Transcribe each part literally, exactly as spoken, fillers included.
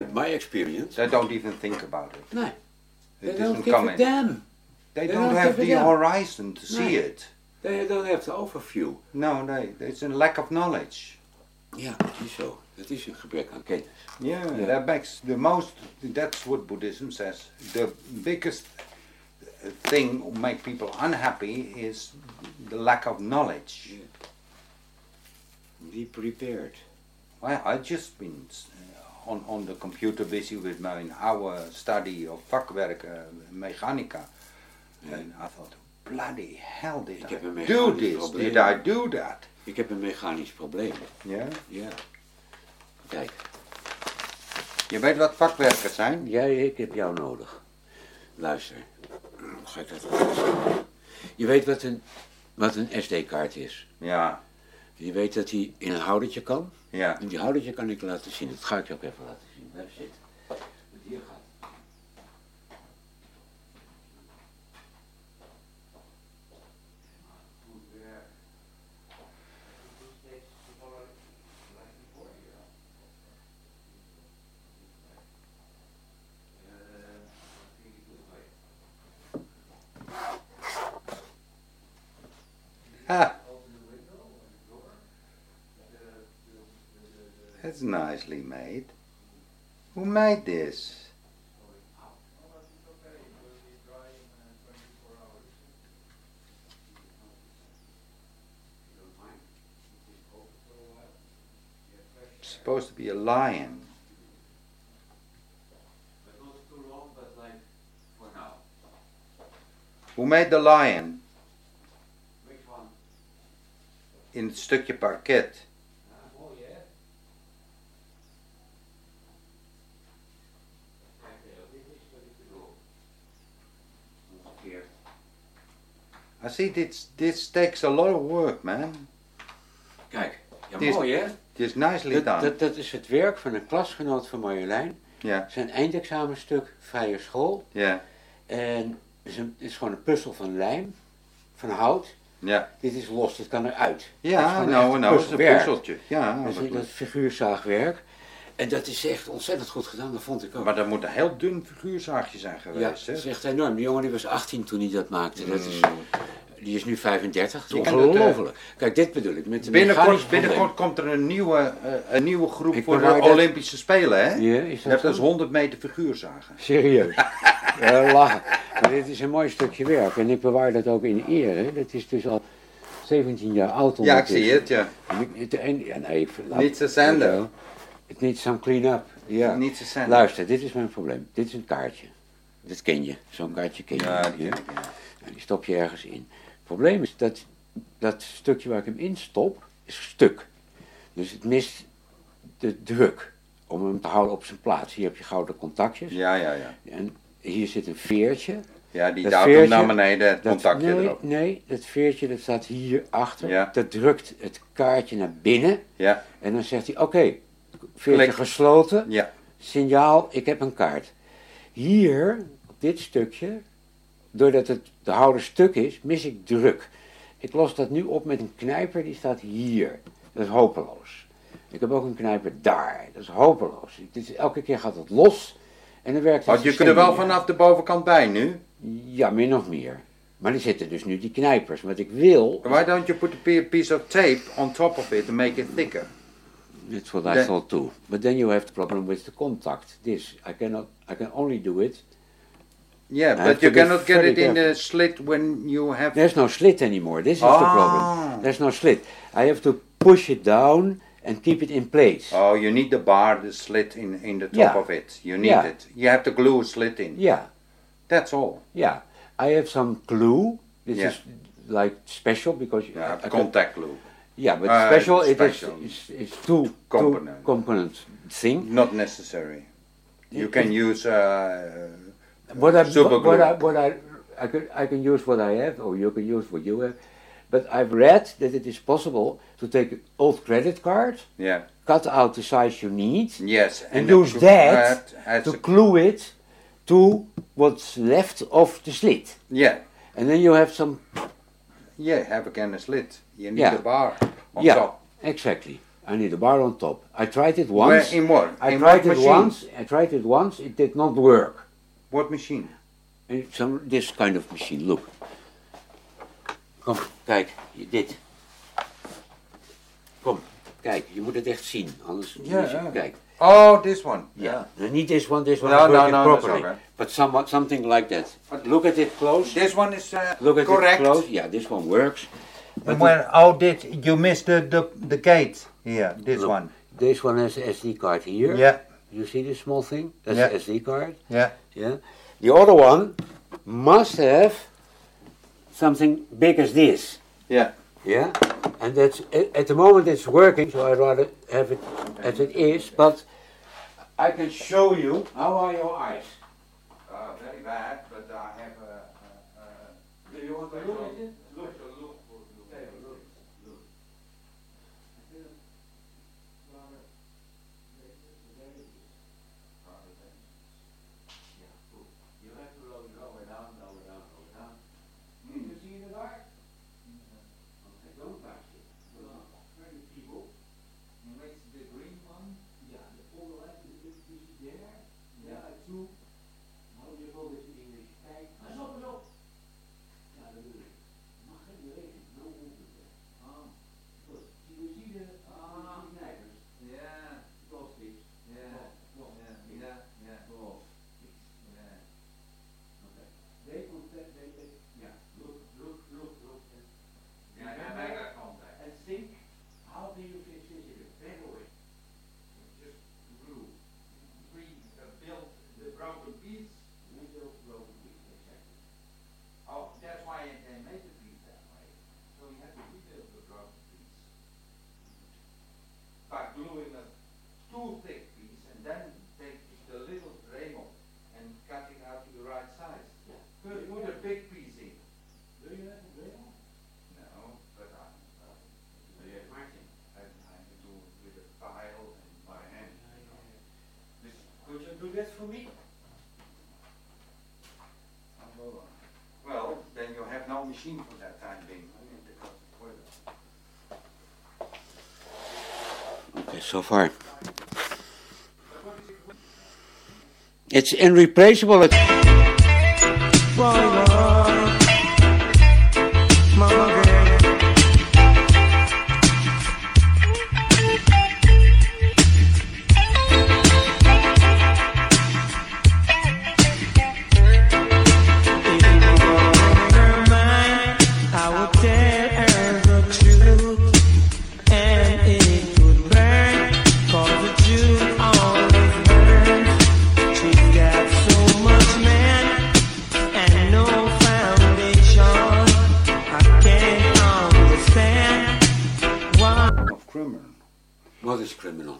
my experience. They don't even think about it. No. They It don't doesn't give come a in. damn. They, They don't, don't have give a the damn. horizon to see Nee. it. They don't have the overview. No, nee, it's a lack of knowledge. Ja, dat is zo. Dat is een gebrek aan kennis. Yeah, Yeah. that makes the most, that's what Buddhism says. The biggest thing to make people unhappy is the lack of knowledge. Yeah. Be prepared. Well, I just been uh, on, on the computer busy with my oude study of vakwerk, uh, mechanica. Yeah. And I thought, bloody hell, did Ik I heb een do mechanisch this? probleem. Did I do that? Ik heb een mechanisch probleem. Ja? Ja. Kijk. Je weet wat vakwerkers zijn? Jij, ik heb jou nodig. Luister. Hoe ga ik dat ook zeggen? Je weet wat een, wat een S D-kaart is. Ja, Je weet dat die in een houdertje kan. ja. En die houdertje kan ik laten zien. Dat ga ik je ook even laten zien. Blijf zitten. Want hier gaat. Ha! That's nicely made. Who made this? It's supposed to be a lion. But not too long, but like for now. Who made the lion? Which one? In het stukje parket. Oh yeah. Dit is wat ik bedoel. Omgekeerd. I see this, this takes a lot of work, man. Kijk, ja Dit is- mooi hè? It's nicely Dat, done. dat, dat is het werk van een klasgenoot van Marjolein. Ja, Zijn eindexamenstuk, vrije school. ja, En het is, een, het is gewoon een puzzel van lijm, van hout. ja. Dit is los, dit kan eruit. Het is Ja, gewoon nou, echt nou is het een puzzelwerk. puzzeltje. Ja, Dat is dat figuurzaagwerk. En dat is echt ontzettend goed gedaan, dat vond ik ook. maar dat moet een heel dun figuurzaagje zijn Ja, geweest, dat is hè? echt enorm. Die jongen die was achttien toen hij dat maakte. Dat is, Mm. die is nu vijfendertig. Dat Je is kan het, eh, ongelooflijk. Kijk, dit bedoel ik. Met de Binnenkort, mechanisch binnenkort komt er een nieuwe, eh, een nieuwe groep Ik voor de bewaar dat- Olympische Spelen, hè? probleem. Ja, is Je dat hebt zo? dus honderd meter figuurzagen. Serieus. Ja, lachen. Maar dit is een mooi stukje werk. En ik bewaar dat ook in eer. Hè. Dat is dus al zeventien jaar oud. Ja, ik ondertussen. zie het, ja. En ik- het- en- ja, nee, ik laat- Needs a sander. Het needs some clean-up. Ja. Niet zo zijn. Luister, dit is mijn probleem. Dit is een kaartje. Dat ken je. Zo'n kaartje ken je. Ja, die ken Ja. ik, ja. En die stop je ergens in. Het probleem is dat dat stukje waar ik hem in stop, is stuk. Dus het mist de druk om hem te houden op zijn plaats. Hier heb je gouden contactjes. Ja, ja, ja. En hier zit een veertje. Ja, die Dat duwt hem veertje, naar beneden, het Dat- contactje nee, erop. Nee, dat veertje dat staat hier achter. Ja. Dat drukt het kaartje naar binnen. Ja, En dan zegt hij, oké, veertje Klik. gesloten. ja. Signaal, ik heb een kaart. Hier, op dit stukje, doordat het de houder stuk is, mis ik druk. Ik los dat nu op met een knijper, die staat hier. Dat is hopeloos. Ik heb ook een knijper daar. Dat is hopeloos. Dit is, elke keer gaat het los en dan werkt het Want je systeem kunt er wel niet meer. vanaf de bovenkant bij nu. Ja, min of meer. Maar er zitten dus nu die knijpers. Wat ik wil, Why don't you put a pe- piece of tape on top of it to make it thicker? that's what I Then- thought too. But then you have the problem with the contact. This, I cannot, I can only do it. Yeah, I have but you to be cannot get very it in careful. the slit when you have... There's no slit anymore. This is the Ah. problem. There's no slit. I have to push it down and keep it in place. Oh, you need the bar, the slit in, in the top Yeah. of it. You need Yeah. it. You have to glue a slit in. Yeah, That's all. yeah. I have some glue. This Yeah. is like special because you Yeah, I can- contact glue. yeah, but Uh, special, special. it is it's, it's two Component. two component thing. Not necessary. You It- can use uh, What I super glue. what I what I I can I can use what I have, or you can use what you have. But I've read that it is possible to take an old credit card, Yeah. cut out the size you need, Yes. and a use glue- that uh, has to a- glue it to what's left of the slit. yeah. And then you have some, Yeah, have again a slit. You need Yeah. a bar on yeah, top. exactly. I need a bar on top. I tried it once. Where, in what? I in tried what it machine? once. I tried it once. It did not work. What machine? And some this kind of machine. Look. Kom, kijk, dit. Kom, kijk, je moet het echt zien. Anders Ja, mis je- ja. kijk. Oh, this one. Yeah. And not this one. This one No, is no, working no, that's properly. okay. But somewhat something like that. Look at it close. This one is uh, Look at correct. it close. Yeah, this one works. But And when, oh, did you missed the, the, the gate here, this Look, one. This one has an S D card here. Yeah, You see this small thing? That's Yeah. the S D card. yeah. Yeah. The other one must have something big as this. Yeah. Yeah. And that's at at the moment it's working, so I'd rather have it as it is. But I can show you. How are your eyes? Uh, very bad, but I have a... a, a Do you want to look at it? Look. Look, look, look, Okay, look, look. You have to lower, lower down, lower down, lower down. Can you see in the dark? Okay, don't touch it. No, very feeble. Makes the green one. Ja, de onderlijn is is is there. Ja, two. How do you call this in English? Kijk, pas op, pas op. Ja, dat bedoel ik. Mag geen beweging, no movement there. Oh. Good. You see the Ah. the knijpers? Yeah. Close this. Yeah. Close. Yeah. Yeah. Yeah. Close. Yeah. Okay. They contact, they, they, yeah, look, look, look, look. And Yeah, yeah, I got contact. and think, how do you fix this in a better way? Just glue. Re uh, build the broken piece. We will broken piece, exactly. Oh, that's why they made the piece that way. So you have to rebuild the broken piece. By gluing a too thick piece and then take the little Dremel and cut it out to the right size. Yeah. First put a big piece in. Do you have a drill? No, but I, uh, Do you have marking? I, I can do it with a file and by hand. This, Could you do that for me? well, then you have no machine for that time being. I need to cut it further. Okay, so far. It's irreplaceable. It I would tell her the truth, and it would burn, 'cause the truth always burns. She's got so much man and no foundation. I can't understand why. Of criminal. what is criminal?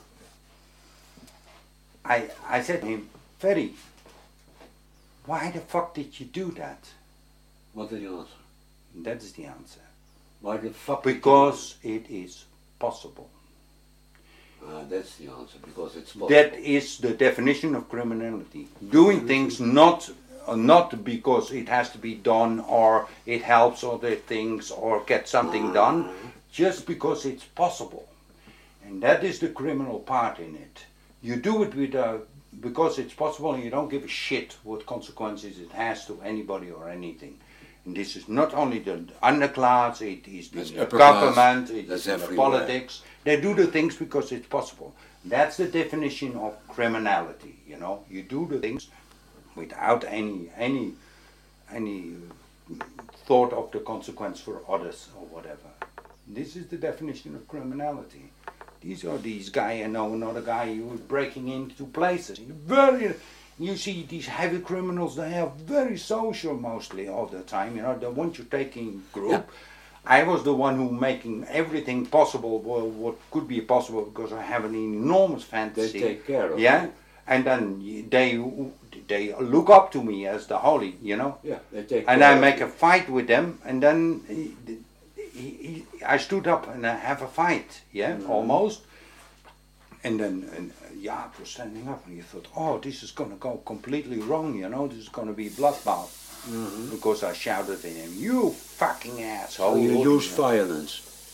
I, I said to him, Ferry, why the fuck did you do that? What did you answer? That is the answer. Why the fuck? did you- Because it is possible. Ah, that's the answer. Because it's possible. That is the definition of criminality. Doing things not uh, not because it has to be done or it helps other things or get something done, just because it's possible. And that is the criminal part in it. You do it with uh, because it's possible and you don't give a shit what consequences it has to anybody or anything. And this is not only the underclass, it is That's the upper class. government, it That's is in the everywhere. politics. They do the things because it's possible. That's the definition of criminality, you know. You do the things without any any any thought of the consequence for others or whatever. This is the definition of criminality. These are these guy, I know another guy who was breaking into places. Very, you see these heavy criminals, they are very social mostly all the time, you know, the ones you take in group. Yeah. I was the one who making everything possible, well, what could be possible, because I have an enormous They fantasy. take care of Yeah, you. and then y- they they look up to me as the holy, you know. Yeah, they take And care I of make you. a fight with them, and then he, he, he, I stood up and I have a fight, yeah, Mhm. almost. And then and, uh, Jaap was standing up, and you thought, oh, this is going to go completely wrong, you know, this is going to be bloodbath. Mhm. Because I shouted at him, you fucking asshole. Oh, you you use know. violence.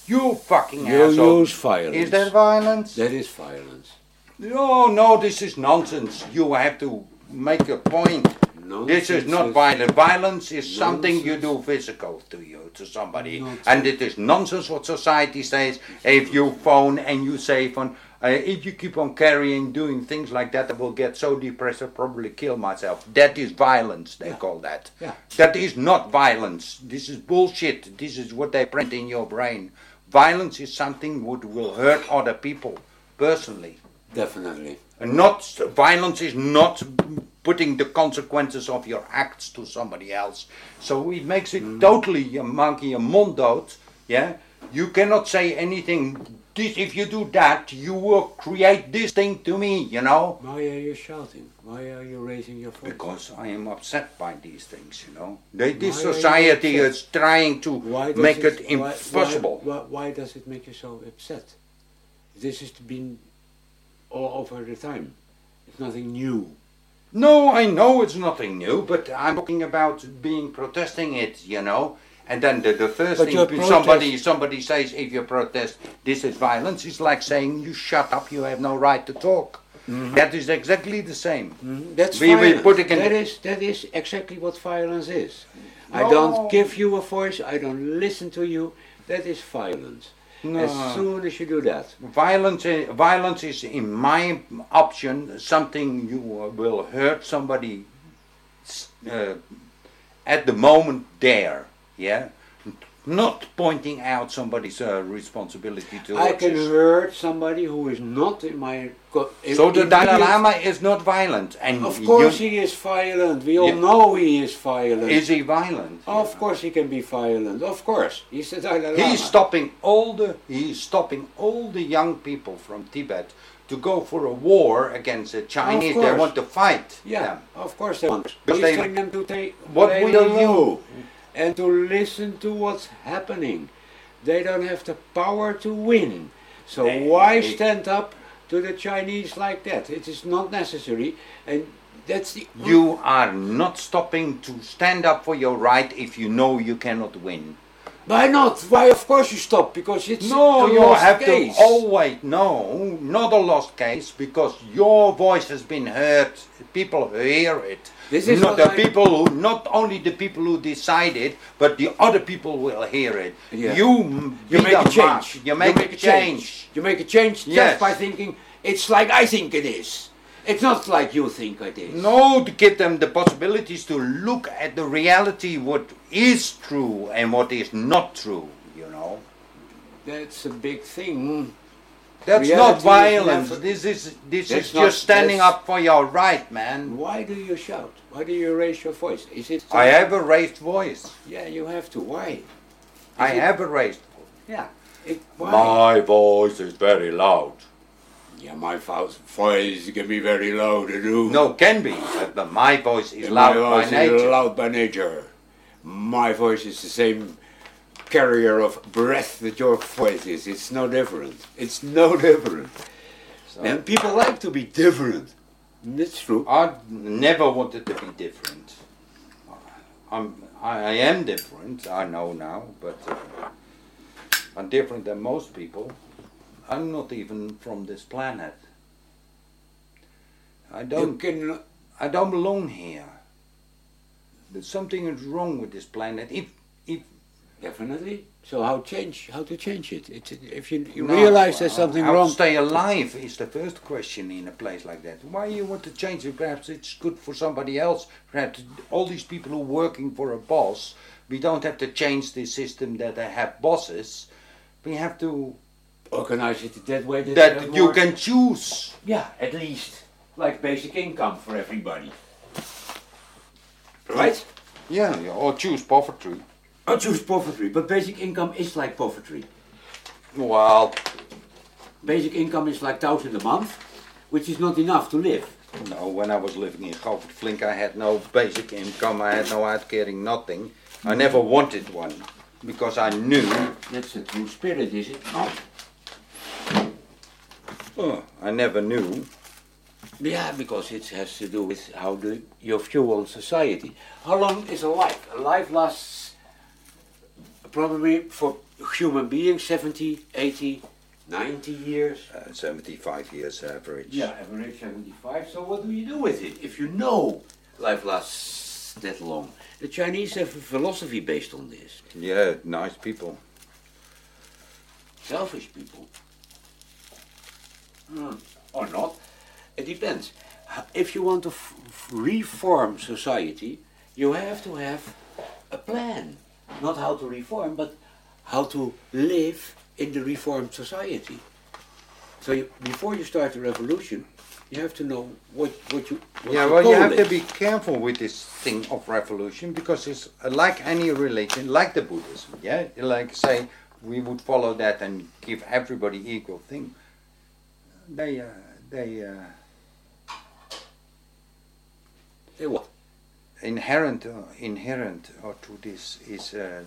You fucking You asshole. use violence. Is that violence? That is violence. No, no, this is nonsense. You have to make a point. This is not violence. Violence is something you do physical to you, to somebody. Nonsense. And it is nonsense what society says. If you phone and you say, phone, uh, if you keep on carrying, doing things like that, I will get so depressed I'll probably kill myself. That is violence, they Yeah. call that. Yeah. That is not violence. This is bullshit. This is what they print in your brain. Violence is something what will hurt other people, personally. Definitely. And not violence is not putting the consequences of your acts to somebody else. So it makes it Mm. totally a monkey a mondot. Yeah, you cannot say anything. This, if you do that, you will create this thing to me. You know, Why are you shouting? Why are you raising your voice? because I am upset by these things. You know, they, this Why are you society upset? is trying to Why does make it, why- impossible. Why, why, why does it make you so upset? This has been all over the time. It's nothing new. No, I know it's nothing new, but I'm talking about being protesting it, you know. And then the, the first But your thing protest- somebody somebody says, if you protest, this is violence. It's like saying, you shut up, you have no right to talk. That is exactly the same. That's We- we violence. put it in- that is that is exactly what violence is. I No. don't give you a voice. I don't listen to you. That is violence. No. As soon as you do that, Violence, i- violence is, in my option, something you uh, will hurt somebody s- uh, at the moment there. Yeah, not pointing out somebody's uh, responsibility to. I can hurt somebody who is not in my. Co- So the Dalai immediate- Lama is not violent, and Of course you- he is violent. We all Yeah. know he is violent. is he violent? Of course he can be violent. Of course. He's the Dalai Lama. He's stopping all the he's stopping all the young people from Tibet to go for a war against the Chinese. They course. want to fight. Yeah, of course they want. But He's they- telling them to take What play will the you- low and to listen to what's happening. They don't have the power to win. So They- why they- stand up to the Chinese like that? It is not necessary, and that's the You are not stopping to stand up for your right if you know you cannot win. Why not? Why? Of course you stop because it's No, a you lost have case. to always no, not a lost case, because your voice has been heard. People hear it. This is not what the I- people who, not only the people who decide it, but the other people will hear it. Yeah. You, m- You be make the a change. mark. You make a change. You make a change Yes. just by thinking it's like I think it is. It's not like you think it is. No, to give them the possibilities to look at the reality, what is true and what is not true. You know. That's a big thing. That's Reality not is violence. never- This is this That's is not- just standing that's- up for your right, man. Why do you shout? Why do you raise your voice? Is it? I have a raised voice. Yeah, you have to. Why? I it- have a raised voice. Yeah. It, why? My voice is very loud. Yeah, my vo- voice can be very loud. Do. No, can be, but, but my voice is Yeah, loud my by voice nature. is loud by nature. My voice is the same carrier of breath that your voice is. It's no different. It's no different. So, And people like to be different. That's true. I never wanted to be different. I'm, I, I am different, I know now, but uh, I'm different than most people. I'm not even from this planet. I You don't, can. I don't belong here. There's something is wrong with this planet. If, if Definitely. So how change? How to change it? It's, if you, you No, realize there's something how wrong. to stay alive is the first question in a place like that. Why you want to change it? Perhaps it's good for somebody else. Perhaps all these people who are working for a boss, we don't have to change the system that they have bosses. We have to Organize it that way. That, that uh, you more- can choose. Yeah, at least like basic income for everybody. Right? Yeah, yeah, or choose poverty. I choose poverty, but basic income is like poverty. Well, Basic income is like thousand a month, which is not enough to live. no. When I was living in Govert Flink, I had no basic income. I had no uitkering, nothing. I never wanted one because I knew. That's a true spirit, is it not? Oh, I never knew. Yeah, because it has to do with how the, your view on society. How long is a life? A life lasts probably for human being, seventy, eighty, ninety years. Uh, seventy-five years average. Yeah, average seventy-five. So what do you do with it if you know life lasts that long? The Chinese have a philosophy based on this. Yeah, nice people. Selfish people. Hmm. Or not. It depends. If you want to f- f- reform society, you have to have a plan. Not how to reform, but how to live in the reformed society. So you, before you start a revolution, you have to know what, what you what Yeah, your well, you goal have to is. be careful with this thing of revolution because it's uh, like any religion, like the Buddhism. Yeah, like say we would follow that and give everybody equal thing. They, uh, they uh, Say what? inherent, uh, inherent uh, to this is. Uh,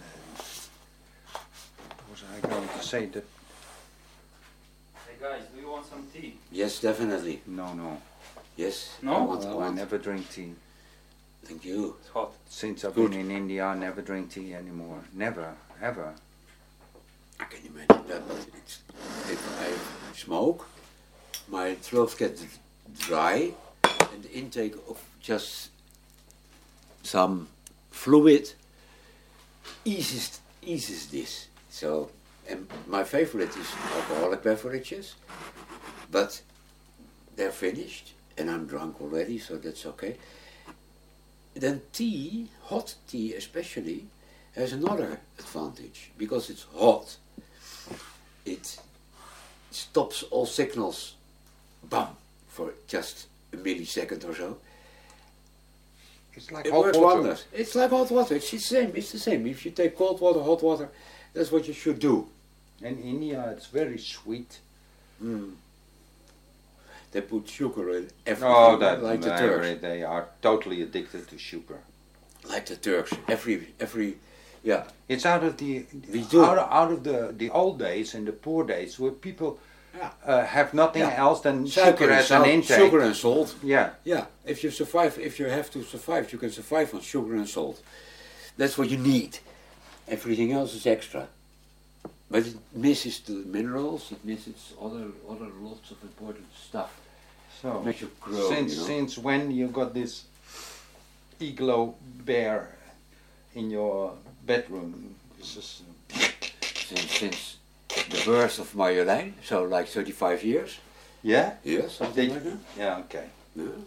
what was I going to say that? Hey guys, do you want some tea? Yes, definitely. No, no. Yes. No? I want, I Oh, I want. never drink tea. Thank you. It's hot. Since I've Good. been in India, I never drink tea anymore. Never, ever. I can imagine that, but it's, if I smoke, my throat gets dry, and the intake of just some fluid eases eases this. So, and my favorite is alcoholic beverages, but they're finished, and I'm drunk already, so that's okay. Then tea, hot tea especially, has another advantage because it's hot. It stops all signals, bam, for just a millisecond or so. It's like It hot works water. wonders. It's like hot water. It's the same. It's the same. If you take cold water, hot water, that's what you should do. In India, it's very sweet. Mm. They put sugar in everything, Oh, that like the they- Turks. they are totally addicted to sugar. Like the Turks. Every every, yeah. It's out of the We do. out of, out of the, the old days and the poor days where people Yeah. uh, have nothing Yeah. else than Sugar sugar and as an salt. intake. Sugar and salt. Yeah. Yeah, if you survive, if you have to survive, you can survive on sugar and salt. That's what you need. Everything else is extra. But it misses the minerals, it misses other other lots of important stuff. So Makes you grow, since you know? since when you got this iglo bear in your bedroom? This is, Since, since the birth of Marjolein, so like thirty-five years. yeah. Yeah, something Did- like that. Yeah. Okay. Yeah.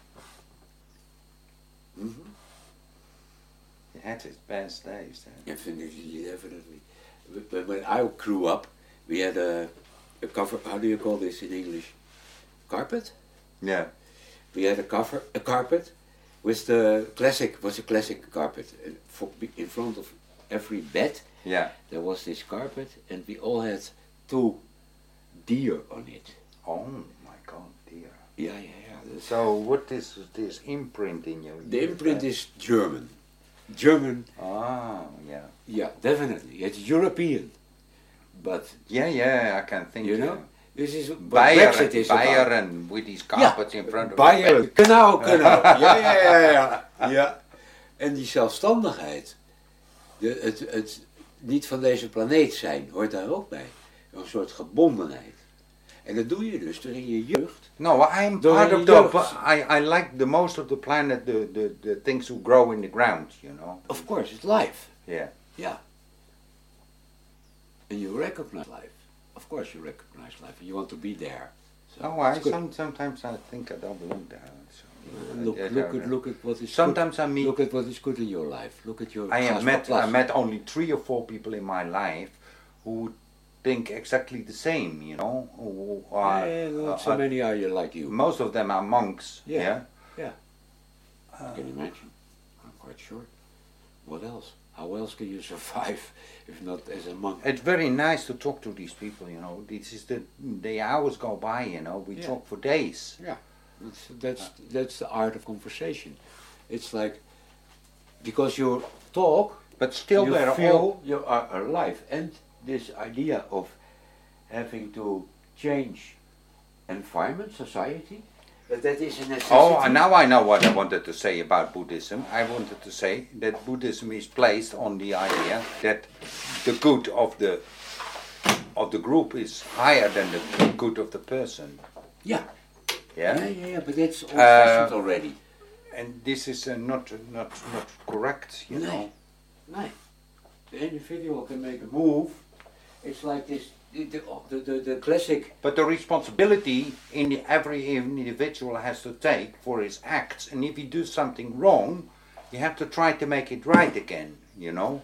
Mm-hmm. It had its best days. Then. Definitely, definitely. But when I grew up, we had a, a cover, how do you call this in English? Carpet? Yeah. We had a cover, a carpet with the classic, was a classic carpet. And for, in front of every bed Yeah. there was this carpet, and we all had two deer on it. Oh my God, dear. Yeah, yeah, yeah. That's- So what is this imprint in you? the imprint is German. German, Ah, yeah. yeah, definitely. It's European. But, Yeah, yeah, I can think. you know, uh, this is what Bayern, Brexit is about. Bayern with these carpets in front of Bayern. Genau, genau. Ja, ja, ja, ja. ja. En die zelfstandigheid, de, het, het niet van deze planeet zijn, hoort daar ook bij. Een soort gebondenheid. En dat doe je dus door in je jeugd. No, I'm Door part in of je the. jeugd. but I, I like the most of the planet, the, the, the things who grow in the ground, you know. Of course, it's life. Yeah. Yeah. And you recognize life. Of course you recognize life and you want to be there. So Oh, I it's good. some, sometimes I think I don't belong there. So, Look, I- I look don't at know. look at what is Sometimes I good. meet. Look at what is good in your life. Look at your I have met. Plus. I met only three or four people in my life who think exactly the same. You know, who are, Yeah, not uh, so are- many are you like you. most of them are monks. Yeah. Yeah. I can imagine. I'm quite sure. What else? How else can you survive if not as a monk? It's very nice to talk to these people. You know, this is the the hours go by. You know, we Yeah. talk for days. Yeah, that's that's that's the art of conversation. It's like because you talk, But still, you they're feel all. you are alive, and this idea of having to change environment, society, But that is a necessity. Oh, and now I know what I wanted to say about Buddhism. I wanted to say that Buddhism is placed on the idea that the good of the of the group is higher than the good of the person. Yeah. Yeah. Yeah, yeah, yeah, but that's old-fashioned already. And this is uh, not not not correct, you Nee. know. No. The individual can make a move. It's like this, the, the, the, the classic. But the responsibility in the, every individual has to take for his acts, and if you do something wrong, you have to try to make it right again, you know.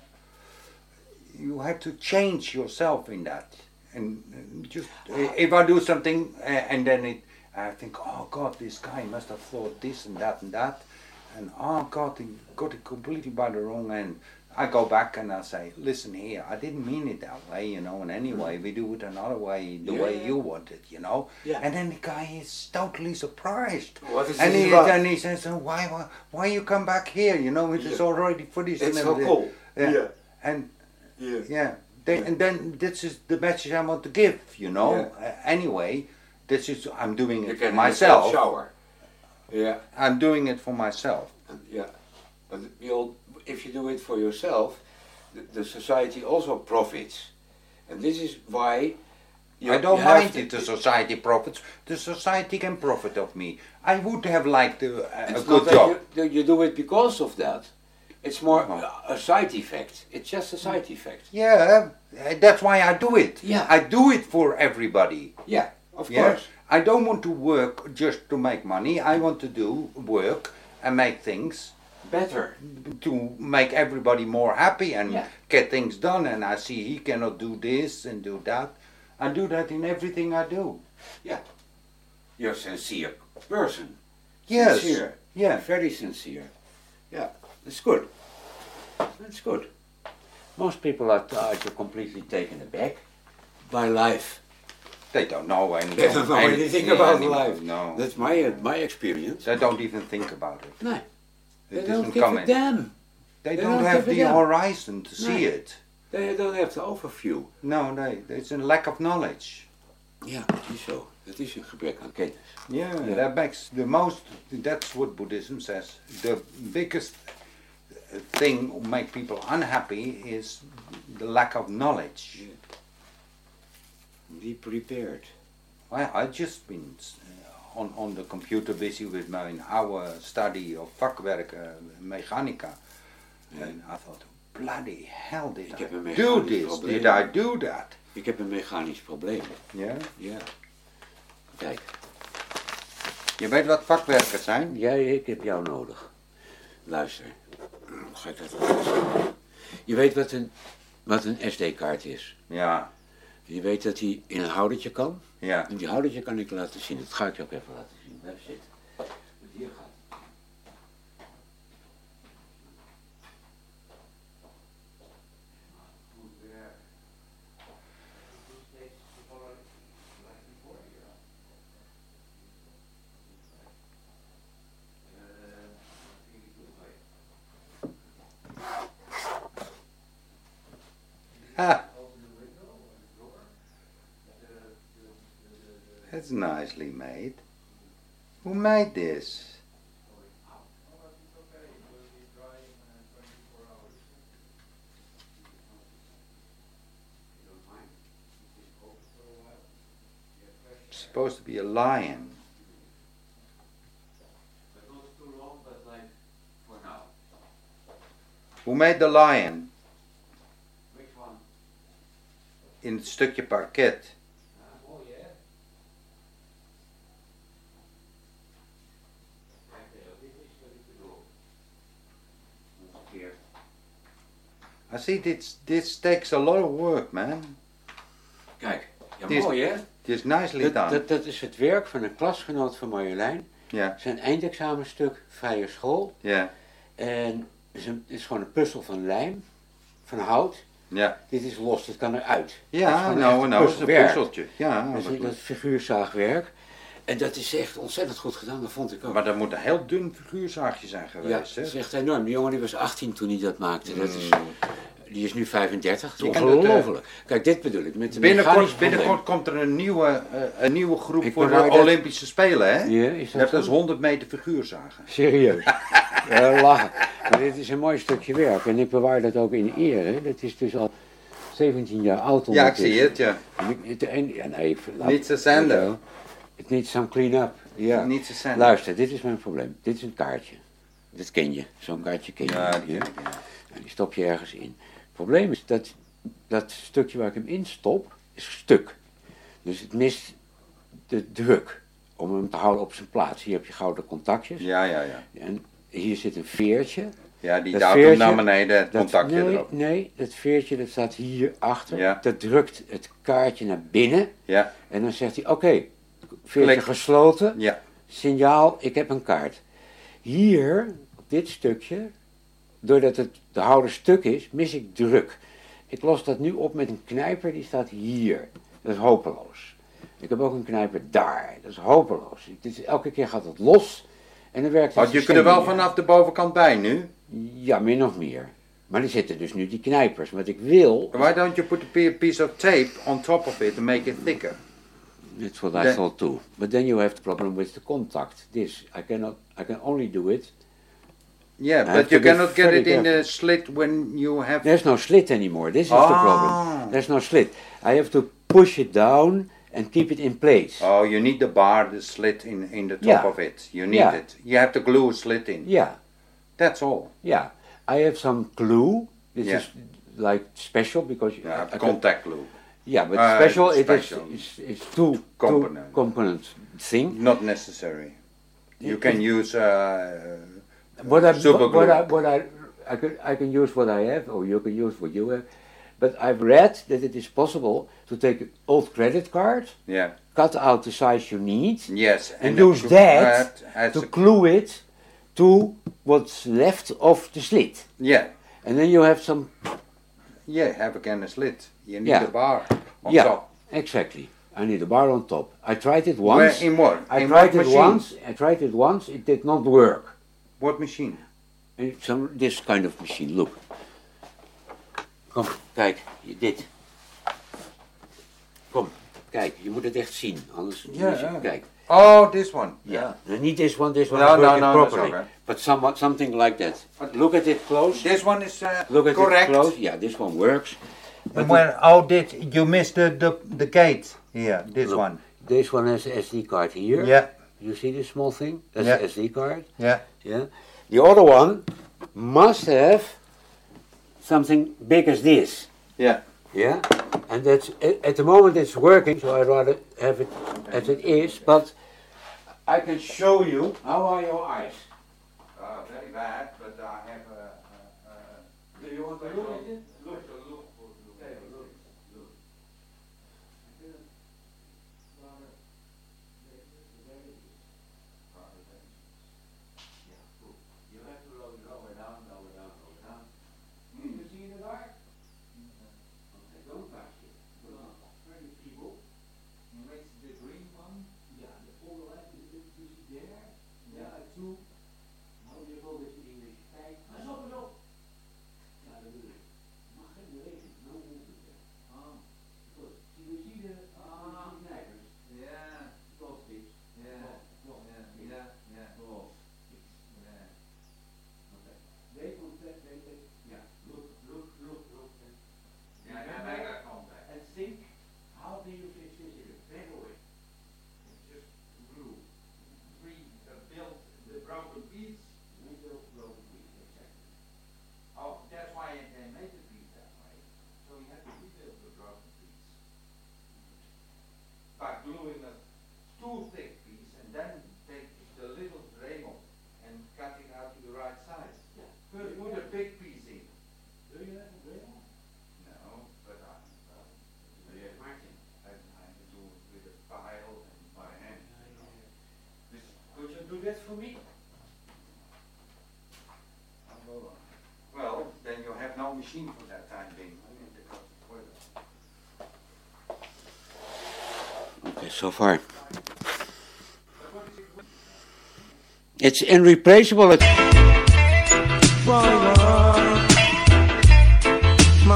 You have to change yourself in that. And uh, just, uh, if I do something uh, and then it, I think, oh God, this guy must have thought this and that and that, and oh God, he got it completely by the wrong end. I go back and I say, listen here, I didn't mean it that way, you know, and anyway, we do it another way, the Yeah, way yeah. you want it, you know. Yeah. And then the guy is totally surprised. What is and this he, about? and he says, oh, why, why, why you come back here, you know, it is Yeah. already finished. It's and so everything. cool. Yeah. Yeah. And Yeah. yeah, they, and then this is the message I want to give, you know. Yeah. Uh, anyway, this is, I'm doing You it can for myself. shower. Yeah. I'm doing it for myself. And, yeah. But you'll, if you do it for yourself, the, the society also profits. And this is why you, I don't you have mind to- if the society profits. The society can profit of me. I would have liked a, a It's good not job. that you, you do it because of that. It's more No. a side effect. It's just a side effect. Yeah, uh, that's why I do it. Yeah. I do it for everybody. Yeah, of Yeah? course. I don't want to work just to make money. I want to do work and make things Better. to make everybody more happy and Yeah. get things done. And I see he cannot do this and do that. I do that in everything I do. Yeah. You're a sincere person. Yes. Sincere. Yeah. Very sincere. Yeah, that's good. That's good. Most people are, are completely taken aback by life. They don't know anything. They don't know anything about life. No. That's my uh, my experience. They don't even think about it. No, they It don't doesn't give come a in. damn. They, They don't, don't have give a the damn. horizon to see No. it. They don't have the overview. No, they, it's a lack of knowledge. Ja, dat is zo. Dat is een gebrek aan kennis. Yeah, Yeah. that makes the most, that's what Buddhism says. The biggest thing to make people unhappy is the lack of knowledge. Be prepared. I, I just been uh, on, on the computer busy with my our study of vakwerk, uh, mechanica. And I thought, bloody hell, did Ik heb een I do mechanisch this? probleem. Did I do that? Ik heb een mechanisch probleem. Yeah? Ja. Kijk. Je weet wat vakwerkers zijn? Jij, ik heb jou nodig. Luister. Ga ik dat even zeggen? Je weet wat een, wat een S D-kaart is. Ja, Je weet dat die in een houdertje kan. ja. En die houdertje kan ik laten zien. Dat ga ik je ook even laten zien. Blijf zitten. Want hier gaat. Ha. That's nicely made. Who made this? It's supposed to be a lion. But not too long, but like for now. Who made the lion? Which one? In het stukje parket. Oh yeah. Kijk, Theo, dit is wat ik bedoel. Nog een keer. I see this, this takes a lot of work, man. Kijk, ja, Dit is- mooi hè? It's nicely Dat, done. dat, dat is het werk van een klasgenoot van Marjolein. Ja, Zijn eindexamenstuk, vrije school. ja, En het is, een, het is gewoon een puzzel van lijm, van hout. ja. Dit is los, dit kan eruit. Dat is Ja, gewoon echt nou, een nou is het een puzzelwerk. puzzeltje. Ja, Dat is dat figuurzaagwerk. En dat is echt ontzettend goed gedaan, dat vond ik ook. maar dat moet een heel dun figuurzaagje zijn Ja, geweest, dat is hè? echt enorm. Die jongen die was achttien toen hij dat maakte. Dat is, Mm. die is nu vijfendertig. Dat is Je kent het, uh, ongelooflijk. Kijk, dit bedoel ik. Met de Binnenkort, mechanische binnenkort komt er een nieuwe, uh, een nieuwe groep Ik voor de bewaar dat- Olympische Spelen, hè? Ja, is dat Dat zo? is honderd meter figuurzagen. Serieus. Ja, lachen. Maar dit is een mooi stukje werk. En ik bewaar dat ook in eer. Hè. Dat is dus al zeventien jaar oud. Ja, ik ondertussen. zie het, ja. En ik- het- en- ja, nee, ik- laat- Needs a sander. Het needs some clean-up. Ja. Needs a sander. Luister, dit is mijn probleem. Dit is een kaartje. Dat ken je. Zo'n kaartje ken je. Ja, die ken Ja. ik, ja. En die stop je ergens in. Het probleem is dat dat stukje waar ik hem in stop, is stuk. Dus het mist de druk om hem te houden op zijn plaats. Hier heb je gouden contactjes. Ja, ja, ja. En hier zit een veertje. Ja, die Dat duwt hem veertje, naar beneden, het Dat- contactje nee, erop. Nee, dat veertje dat staat hier achter. Ja. Dat drukt het kaartje naar binnen. Ja, En dan zegt hij, oké, veertje Klik. gesloten. ja. Signaal, ik heb een kaart. Hier, op dit stukje, doordat het de houder stuk is, mis ik druk. Ik los dat nu op met een knijper, die staat hier. Dat is hopeloos. Ik heb ook een knijper daar. Dat is hopeloos. Ik- dit is- elke keer gaat het los en dan werkt het Want je systeem kunt er wel niet meer. vanaf de bovenkant bij nu. Ja, min of meer. Maar er zitten dus nu die knijpers. Wat ik wil, Why don't you put a pe- piece of tape on top of it to make it thicker? that's what I Then- thought too. But then you have the problem with the contact. This, I cannot, I can only do it. Yeah, I have but you to be cannot get very it in careful. the slit when you have... There's no slit anymore. This is the Ah. problem. There's no slit. I have to push it down and keep it in place. Oh, you need the bar, the slit in, in the top Yeah. of it. You need Yeah. it. You have to glue a slit in. Yeah, That's all. yeah. I have some glue. This Yeah. is like special because you You have I can- contact glue. yeah, but Uh, special, it is special. it's, it's two Component. two component thing. Not necessary. You can use uh, What I, super glue. what I, what I, I can, I can use what I have, or you can use what you have. But I've read that it is possible to take an old credit card, Yeah. cut out the size you need, Yes. and then use to- that uh, as to a- glue it to what's left of the slit. Yeah. And then you have some, Yeah, have again a slit. You need Yeah. a bar on yeah, top. exactly. I need a bar on top. I tried it Where, once. in what? I in tried what it machine? once. I tried it once. It did not work. What machine? And some this kind of machine. Look. Kom, kijk, dit. Kom, kijk, je moet het echt zien, anders Ja, mis je- ja. kijk. Oh, this one. Yeah. No, not this one. This one No, is no, working no, that's properly. okay. But somewhat something like that. Look at it close. This one is uh, Look at correct. it close. Yeah, this one works. But And when, oh, did you missed the, the, the gate here, this Look. one. This one has a S D card here. Yeah, You see this small thing? That's Yeah. the S D card. yeah. Yeah. The other one must have something big as this. Yeah. Yeah. And that's at at the moment it's working, so I'd rather have it as it is. But I can show you. How are your eyes? Uh, very bad, but I have a... a, a Do you want to look at it? look, look, Okay, look, look. You have to lower, lower down, lower down, lower down. Can you see in the dark? Okay, don't touch it. Put on very feeble. Makes the green one. Ja, de onderlijn is dit dus there. Ja, two. How do you call this in English? Kijk, pas op, pas op. Ja, dat bedoel ik. Mag geen beweging, no movement there. Oh. Good. See, we see the Ah. knijpers. Yeah. Close this. Yeah. Close. Yeah. Yeah. Yeah. Close. Yeah. Okay. They contact, they, they, yeah. Look, look, look, look. And Yeah, yeah, make that contact. and think, how do you fix this here? Back away. Just glue. Re uh, build the broken piece. Make the broken piece, exactly. Oh, that's why they made the piece that way. So you have to rebuild the broken piece. By gluing a too thick piece and then take the little Dremel and cut it out to the right size. Yeah. First put a big piece in. Do you have a Dremel? No, but I, well, Do you have Martin? I, I do it with a file and by hand. This, Could you do that for me? well, then you have no machine for that time being. Because it's toilet. Okay, so far. It's irreplaceable. It- Forward,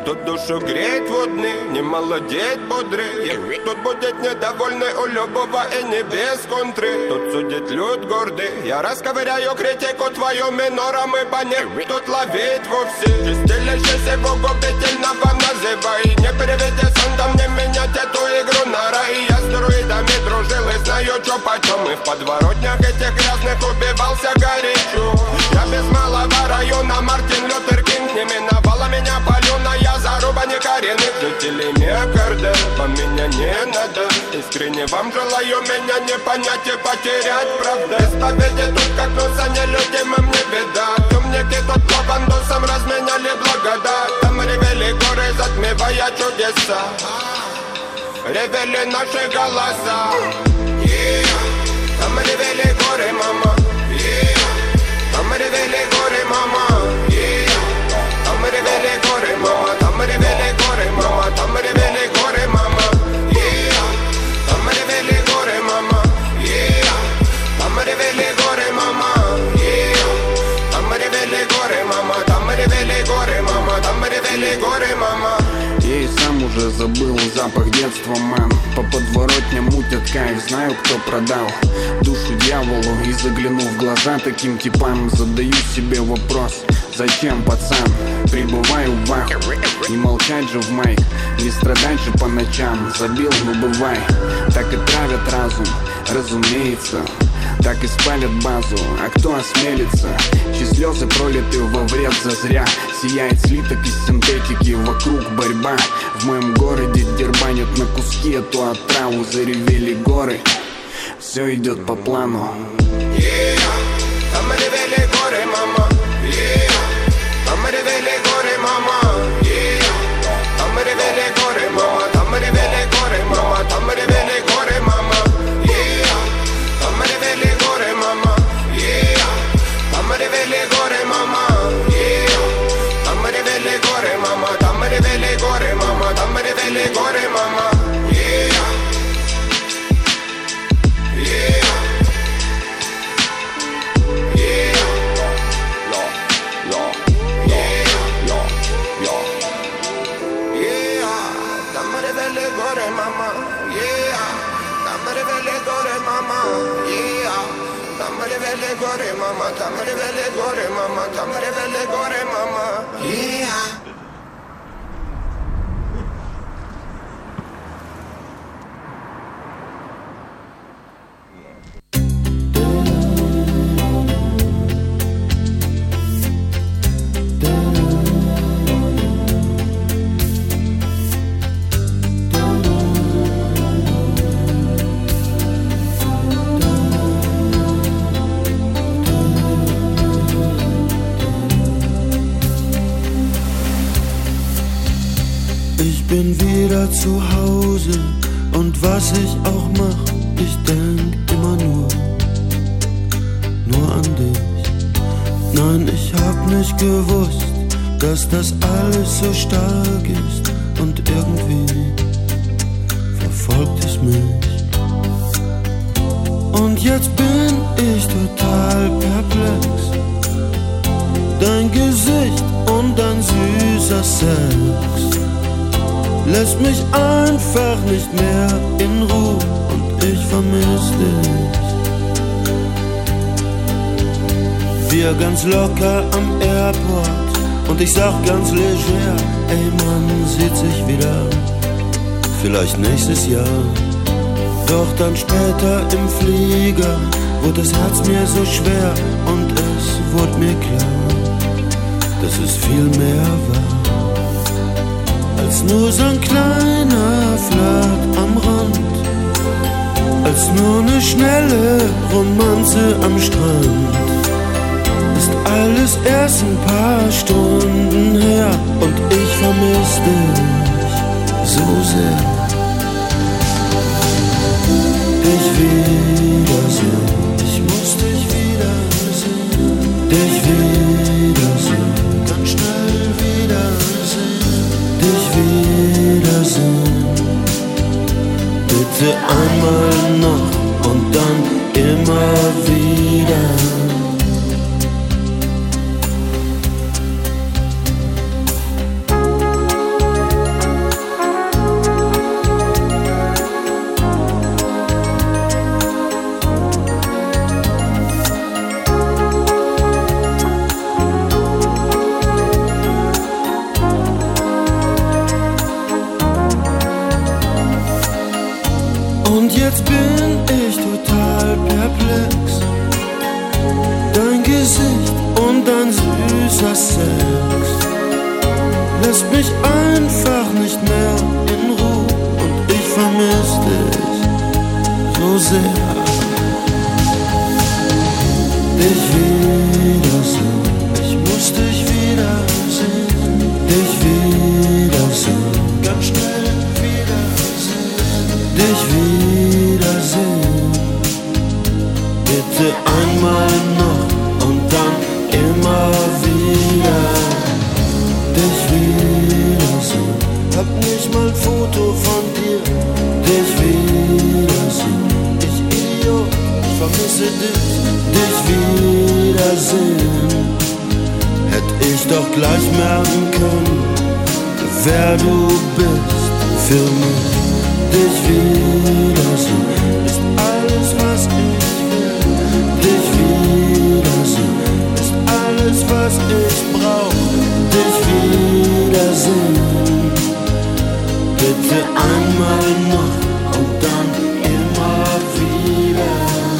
Тут душу греть водны, не молодеть бодрый. Тут будет недовольный у любого и не без контры. Тут судит люд гордый. Я расковыряю критику твою минором и по ней тут ловить вовсе. Чистилище его губительного называй. Не переведи сандом, не менять эту игру на рай. Я с друидами дружил и знаю, чё почем. И в подворотнях этих грязных убивался горячо. Я без малого района Мартин Лютер Кинг. Не миновала меня полюна, я заруба не коренных жителей Мекарда. По меня не надо, искренне вам желаю меня не понять и потерять, правда. Исповеди тут как нуса нелюдимым не беда. Умники тут по бандусам разменяли благодать. Там ревели горы, затмевая чудеса. Ревели наши голоса. Yeah. Там ревели горы, мама. Yeah. Там ревели горы, мама. Yeah. Там ревели горы, мама. Там ревели горы, мама. Там ревели горы, мама. Yeah. Там ревели горы, мама. Yeah. Там ревели горы, мама. Yeah. Там ревели горы, мама. Там ревели горы, мама. Там ревели горы, мама. Я и сам уже забыл запах детства, мэн. По подворотням мутят кайф, знаю, кто продал душу дьяволу. И заглянув в глаза таким типам, задаю себе вопрос: зачем, пацан, прибываю в вах? Не молчать же в майк, не страдать же по ночам. Забил, ну бывай, так и травят разум, разумеется. Так и спалят базу, а кто осмелится? Чьи слезы пролиты во вред зазря. Сияет слиток из синтетики, вокруг борьба. В моем городе дербанят на куски эту отраву. Заревели горы, все идет по плану. Yeah. Там ревели горы, мама. Yeah. Там ревели горы, мама. Yeah. Там ревели горы, мама. Там ревели горы, мама. Там ревели горы, мама. Yeah. Там ревели горы, мама. Yeah. Там ревели горы, мама. Yeah. Там ревели горы, мама. Там ревели горы, мама. Там ревели горы, мама. Yeah. Yeah. Gore mama, tam revele gore mama, tam revele gore mama. Yeah. Bin wieder zu Hause und was ich auch mach, ich denk immer nur, nur an dich. Nein, ich hab nicht gewusst, dass das alles so stark ist und irgendwie verfolgt es mich. Und jetzt bin ich total perplex. Dein Gesicht und dein süßer Sex lässt mich einfach nicht mehr in Ruhe und ich vermiss dich. Wir ganz locker am Airport und ich sag ganz leger, ey, man sieht sich wieder, vielleicht nächstes Jahr. Doch dann später im Flieger wurde das Herz mir so schwer und es wurde mir klar, dass es viel mehr war als nur so ein kleiner Flirt am Rand, als nur eine schnelle Romanze am Strand. Ist alles erst ein paar Stunden her und ich vermiss dich so sehr. Dich wiedersehen, ich muss dich wiedersehen, dich wiedersehen, ganz schnell wiedersehen. Dich wiedersehen, bitte einmal noch und dann immer wieder. außer Sex lässt mich einfach nicht mehr in Ruhe und ich vermisse dich so sehr. Dich wiedersehen, ich muss dich wiedersehen, dich wiedersehen, ganz schnell wiedersehen, dich wiedersehen, bitte einmal noch und dann immer wieder, dich wiedersehen, hab nicht mal ein Foto von dir, dich wiedersehen, ich Idiot, ich vermisse dich. Dich wiedersehen, hätt ich doch gleich merken können, wer du bist für mich. Dich wiedersehen ist alles, was ich will. Dich wiedersehen ist alles, was ich brauch. Dich wiedersehen, bitte einmal noch und dann immer wieder.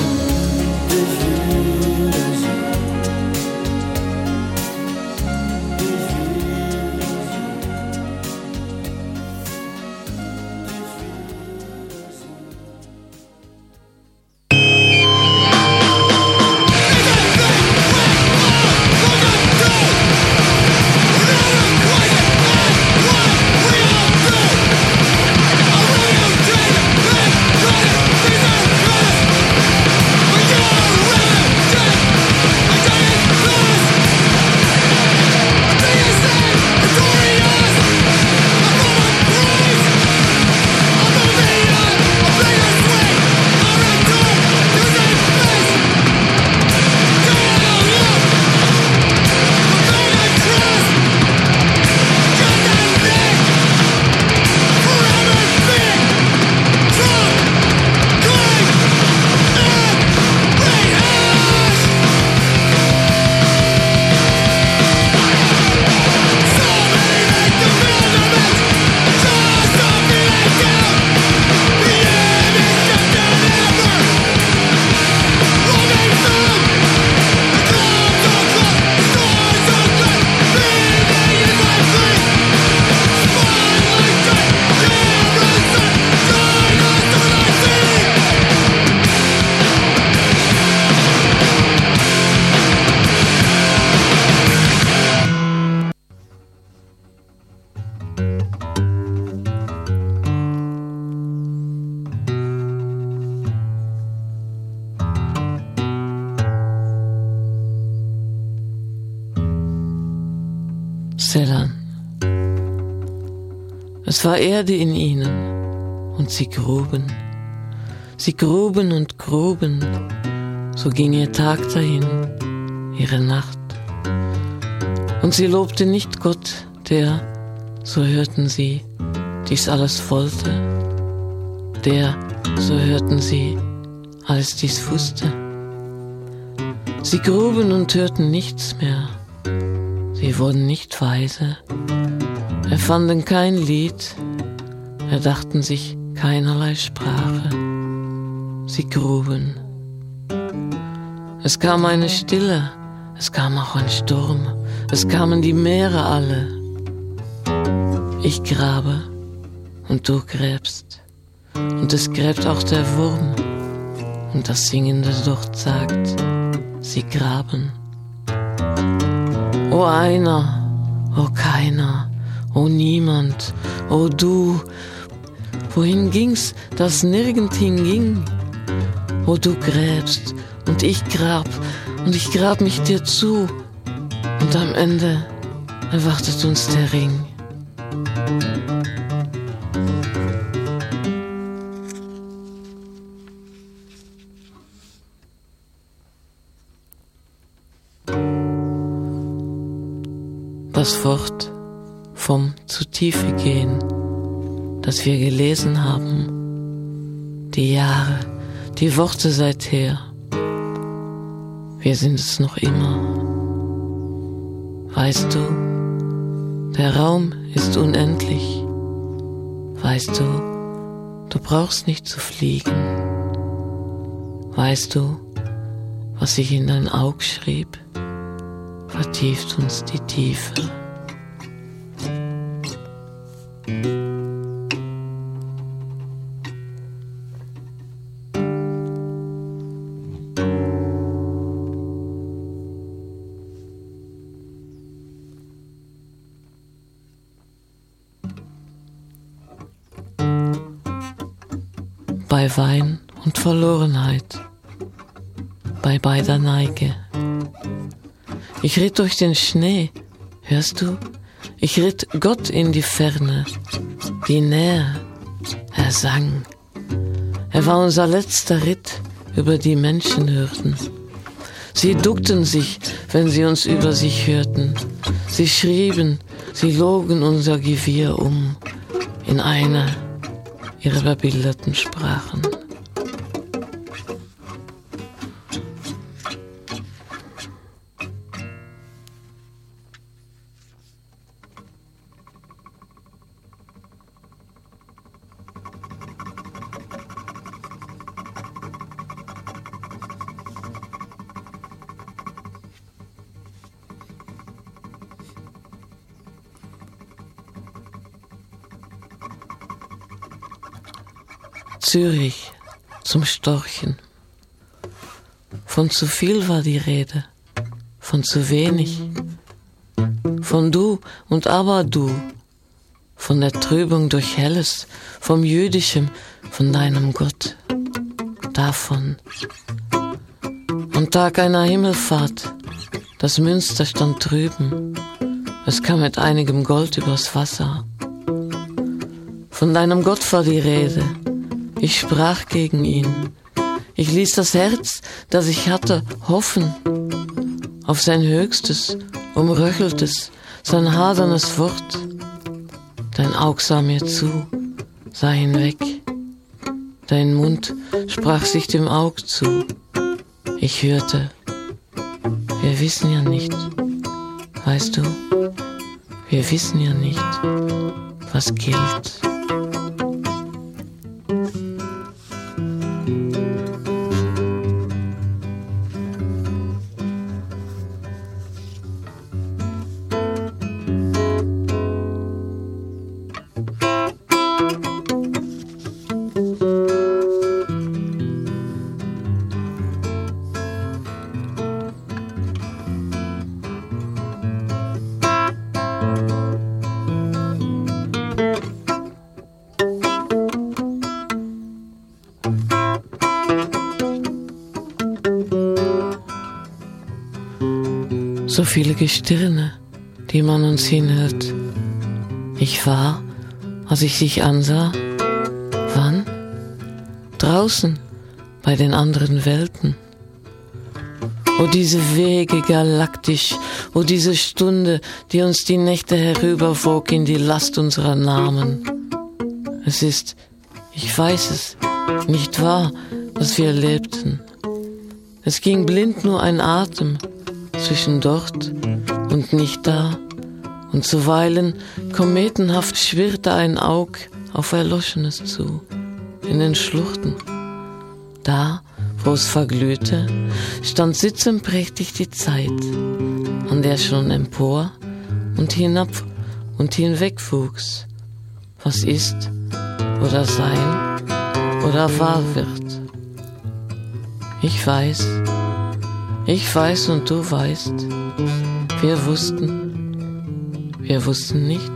Selan. Es war Erde in ihnen und sie gruben, sie gruben und gruben, so ging ihr Tag dahin, ihre Nacht. Und sie lobte nicht Gott, der, so hörten sie, dies alles wollte, der, so hörten sie, alles dies wusste. Sie gruben und hörten nichts mehr, sie wurden nicht weise, erfanden kein Lied, erdachten sich keinerlei Sprache. Sie gruben. Es kam eine Stille, es kam auch ein Sturm, es kamen die Meere alle. Ich grabe und du gräbst, und es gräbt auch der Wurm, und das singende Ducht sagt, sie graben. O einer, o keiner, o niemand, o du, wohin ging's, das nirgend hinging? O du gräbst und ich grab und ich grab mich dir zu und am Ende erwartet uns der Ring. Das Wort vom zu Tiefe gehen, das wir gelesen haben, die Jahre, die Worte seither, wir sind es noch immer. Weißt du, der Raum ist unendlich. Weißt du, du brauchst nicht zu fliegen. Weißt du, was ich in dein Aug schrieb? vertieft uns die Tiefe. Bei Wein und Verlorenheit, bei beider Neige. Ich ritt durch den Schnee, hörst du? Ich ritt Gott in die Ferne, die Nähe. Er sang. Er war unser letzter Ritt über die Menschenhürden. Sie duckten sich, wenn sie uns über sich hörten. Sie schrieben, sie logen unser Gewirr um in einer ihrer verbilderten Sprachen. Zürich zum Storchen. Von zu viel war die Rede, von zu wenig. Von du und aber du, von der Trübung durch Helles, vom Jüdischem, von deinem Gott, davon. Am Tag einer Himmelfahrt, das Münster stand drüben, es kam mit einigem Gold übers Wasser. Von deinem Gott war die Rede, ich sprach gegen ihn. Ich ließ das Herz, das ich hatte, hoffen auf sein höchstes, umröcheltes, sein hadernes Wort. Dein Aug sah mir zu, sah hinweg. Dein Mund sprach sich dem Aug zu. Ich hörte, wir wissen ja nicht, weißt du, wir wissen ja nicht, was gilt. So viele Gestirne, die man uns hinhört. Ich war, als ich dich ansah, wann? Draußen, bei den anderen Welten. O diese Wege galaktisch, o diese Stunde, die uns die Nächte herüberwog in die Last unserer Namen. Es ist, ich weiß es, nicht wahr, was wir erlebten. Es ging blind nur ein Atem zwischen dort und nicht da, und zuweilen kometenhaft schwirrte ein Aug auf Erloschenes zu, in den Schluchten. Da, wo es verglühte, stand sitzend prächtig die Zeit, an der schon empor und hinab und hinweg wuchs, was ist oder sein oder wahr wird. Ich weiß, ich weiß und du weißt, wir wussten, wir wussten nicht.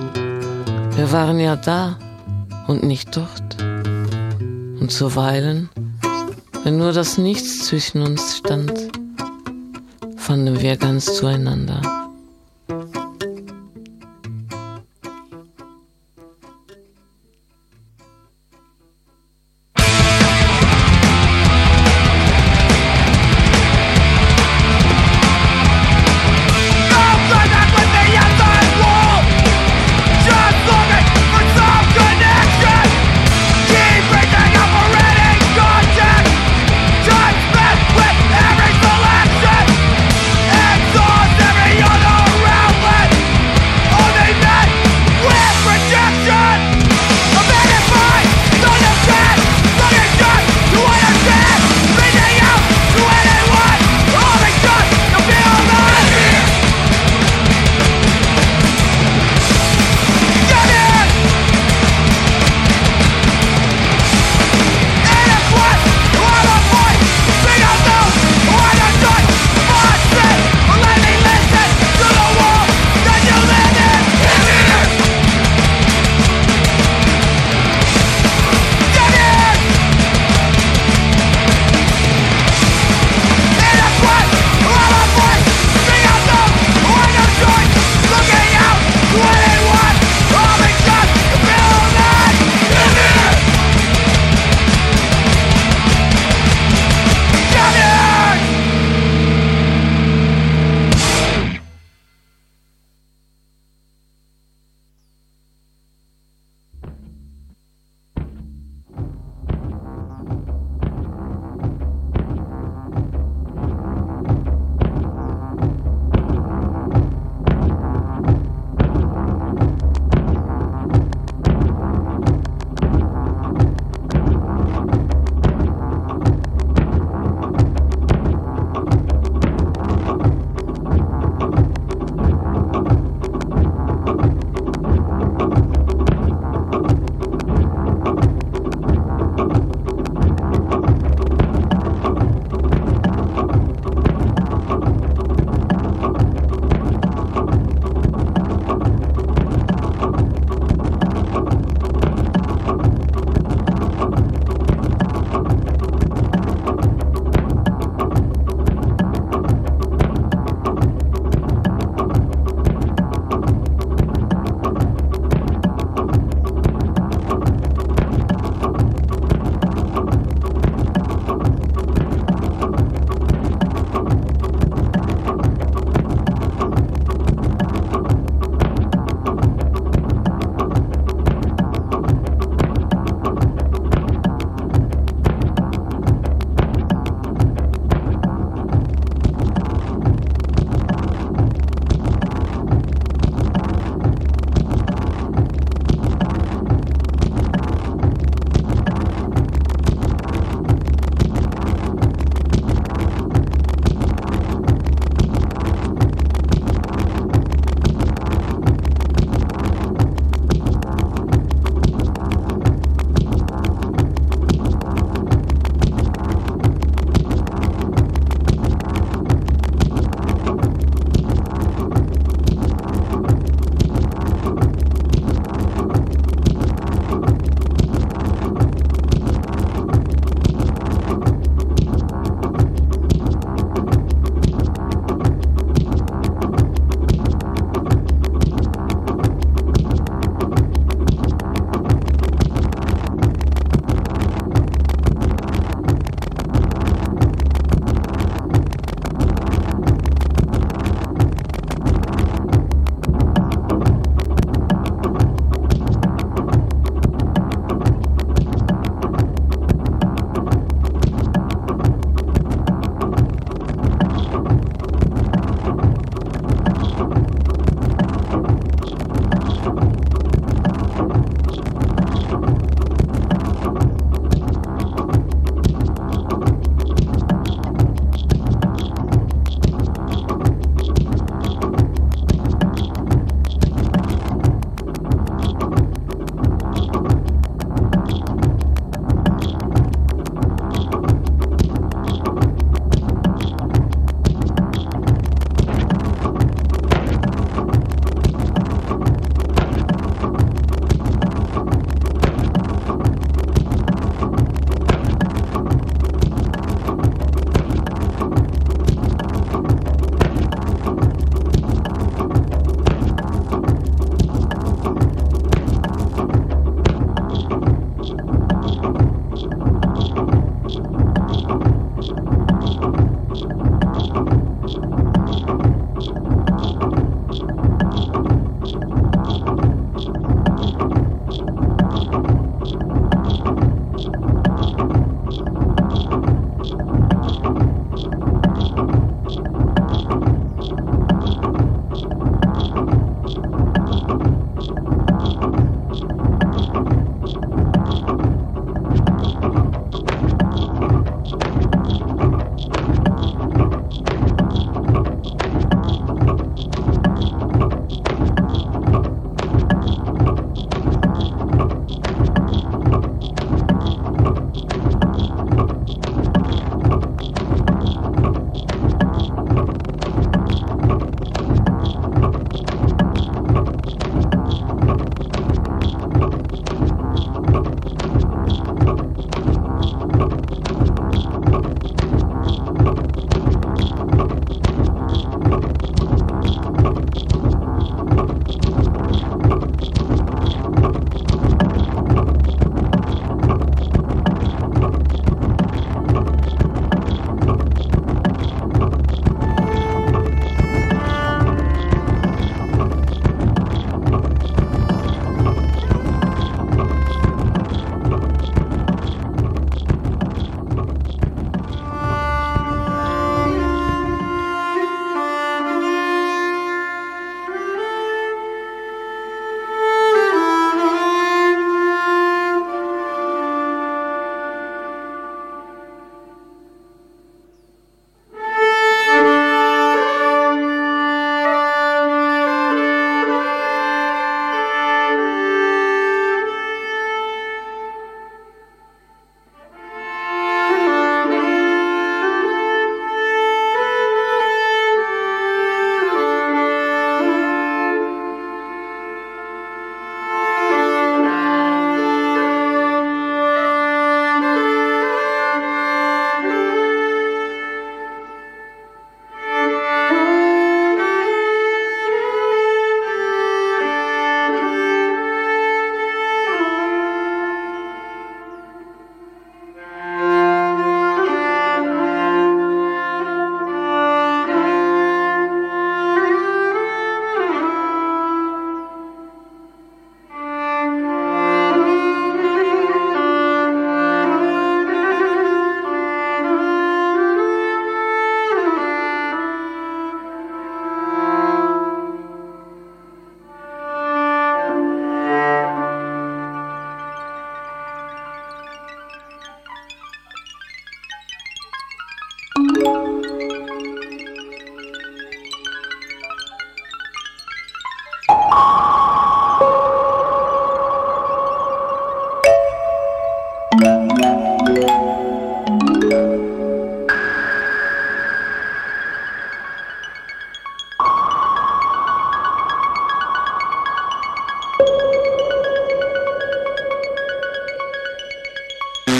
Wir waren ja da und nicht dort. Und zuweilen, wenn nur das Nichts zwischen uns stand, fanden wir ganz zueinander. Every other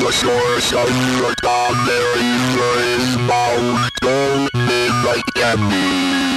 the shore, sun like a berry is bound, don't live like candy.